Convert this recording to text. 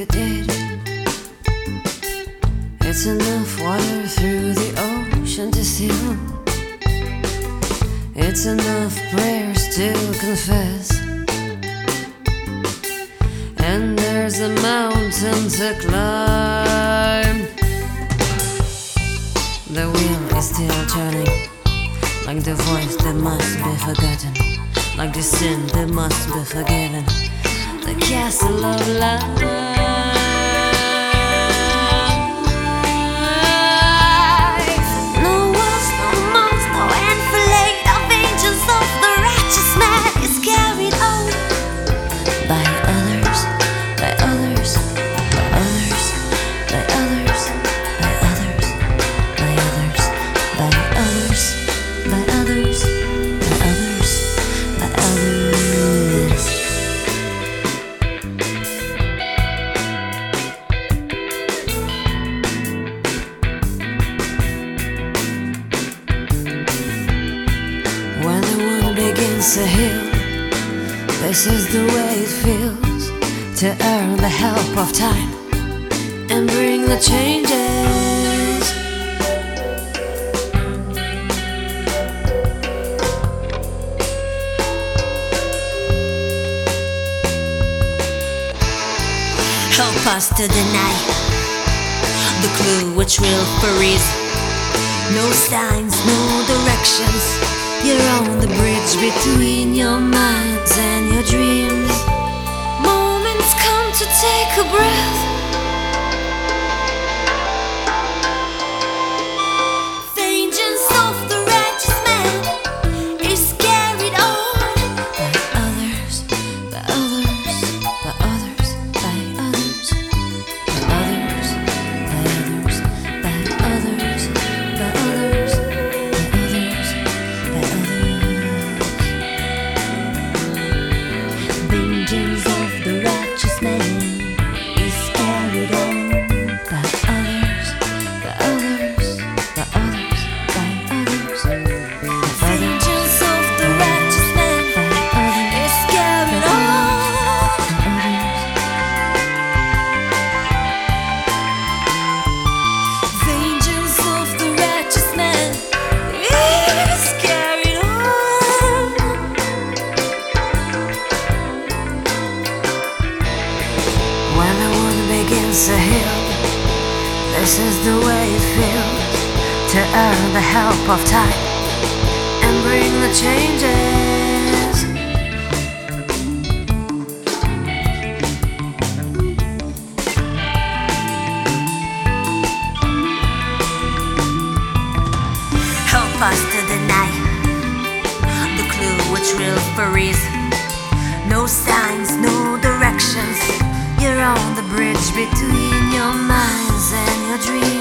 it did. It's enough water through the ocean to seal. It's enough prayers to confess. And there's a mountain to climb. The wheel is still turning, like the voice that must be forgotten, like the sin that must be forgiven. The castle of life. When the world begins to heal, this is the way it feels to earn the help of time and bring the changes. Help us to deny the clue which will freeze. No signs, no directions. You're on the bridge between your minds and your dreams. Moments come to take a breath. Vengeance of the righteous man is carried on by others, by others, by others, by others, by others, by others, by others, by others. Vengeance of the righteous man is carried on by others, by others, by others, by others. Vengeance of the righteous man is carried on. Vengeance of the righteous man is carried on. When the wound begins to heal, this is the way it feels to earn the help of time and bring the changes. Help us to deny the clue which will freeze. No signs, no directions. You're on the bridge between your minds and your dreams.